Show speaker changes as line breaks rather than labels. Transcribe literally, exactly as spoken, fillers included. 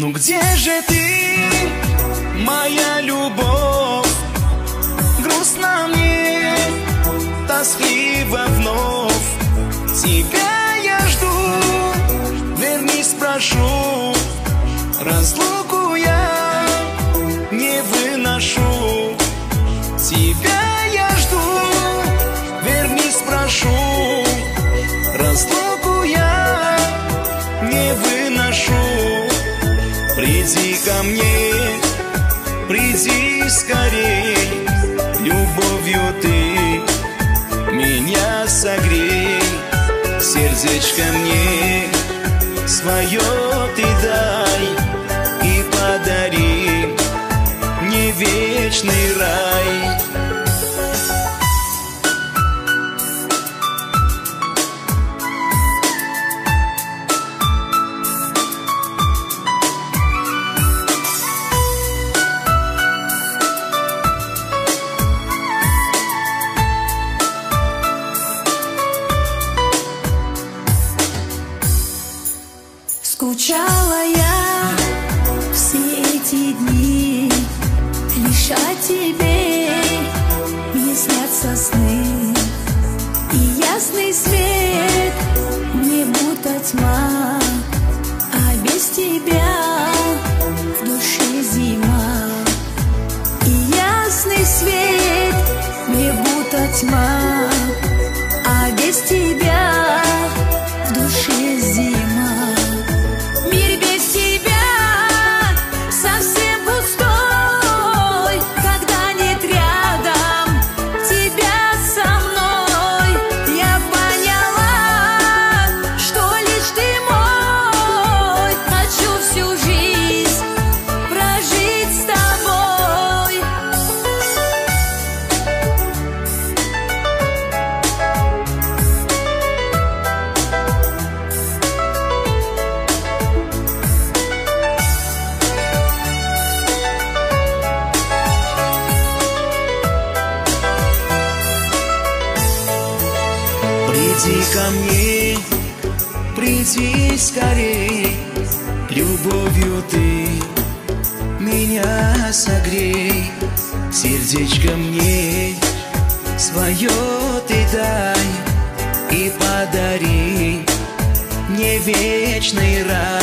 Ну где же ты, моя любовь? Грустно мне, тоскливо вновь. Тебя я жду, вернись, прошу. Разлуку я не выношу. Тебя я жду, вернись, прошу. Разлуку я не выношу. Приди ко мне, приди скорей. Любовью ты меня согрей. Сердечко мне свое ты дай и подари мне вечный рай.
Скучала я все эти дни, лишь о тебе мне снятся сны. И ясный свет мне будто тьма, а без тебя в душе зима. И ясный свет мне будто тьма, а без тебя в душе зима.
Приди ко мне, приди скорей. Любовью ты меня согрей. Сердечко мне свое ты дай и подари мне вечный рай.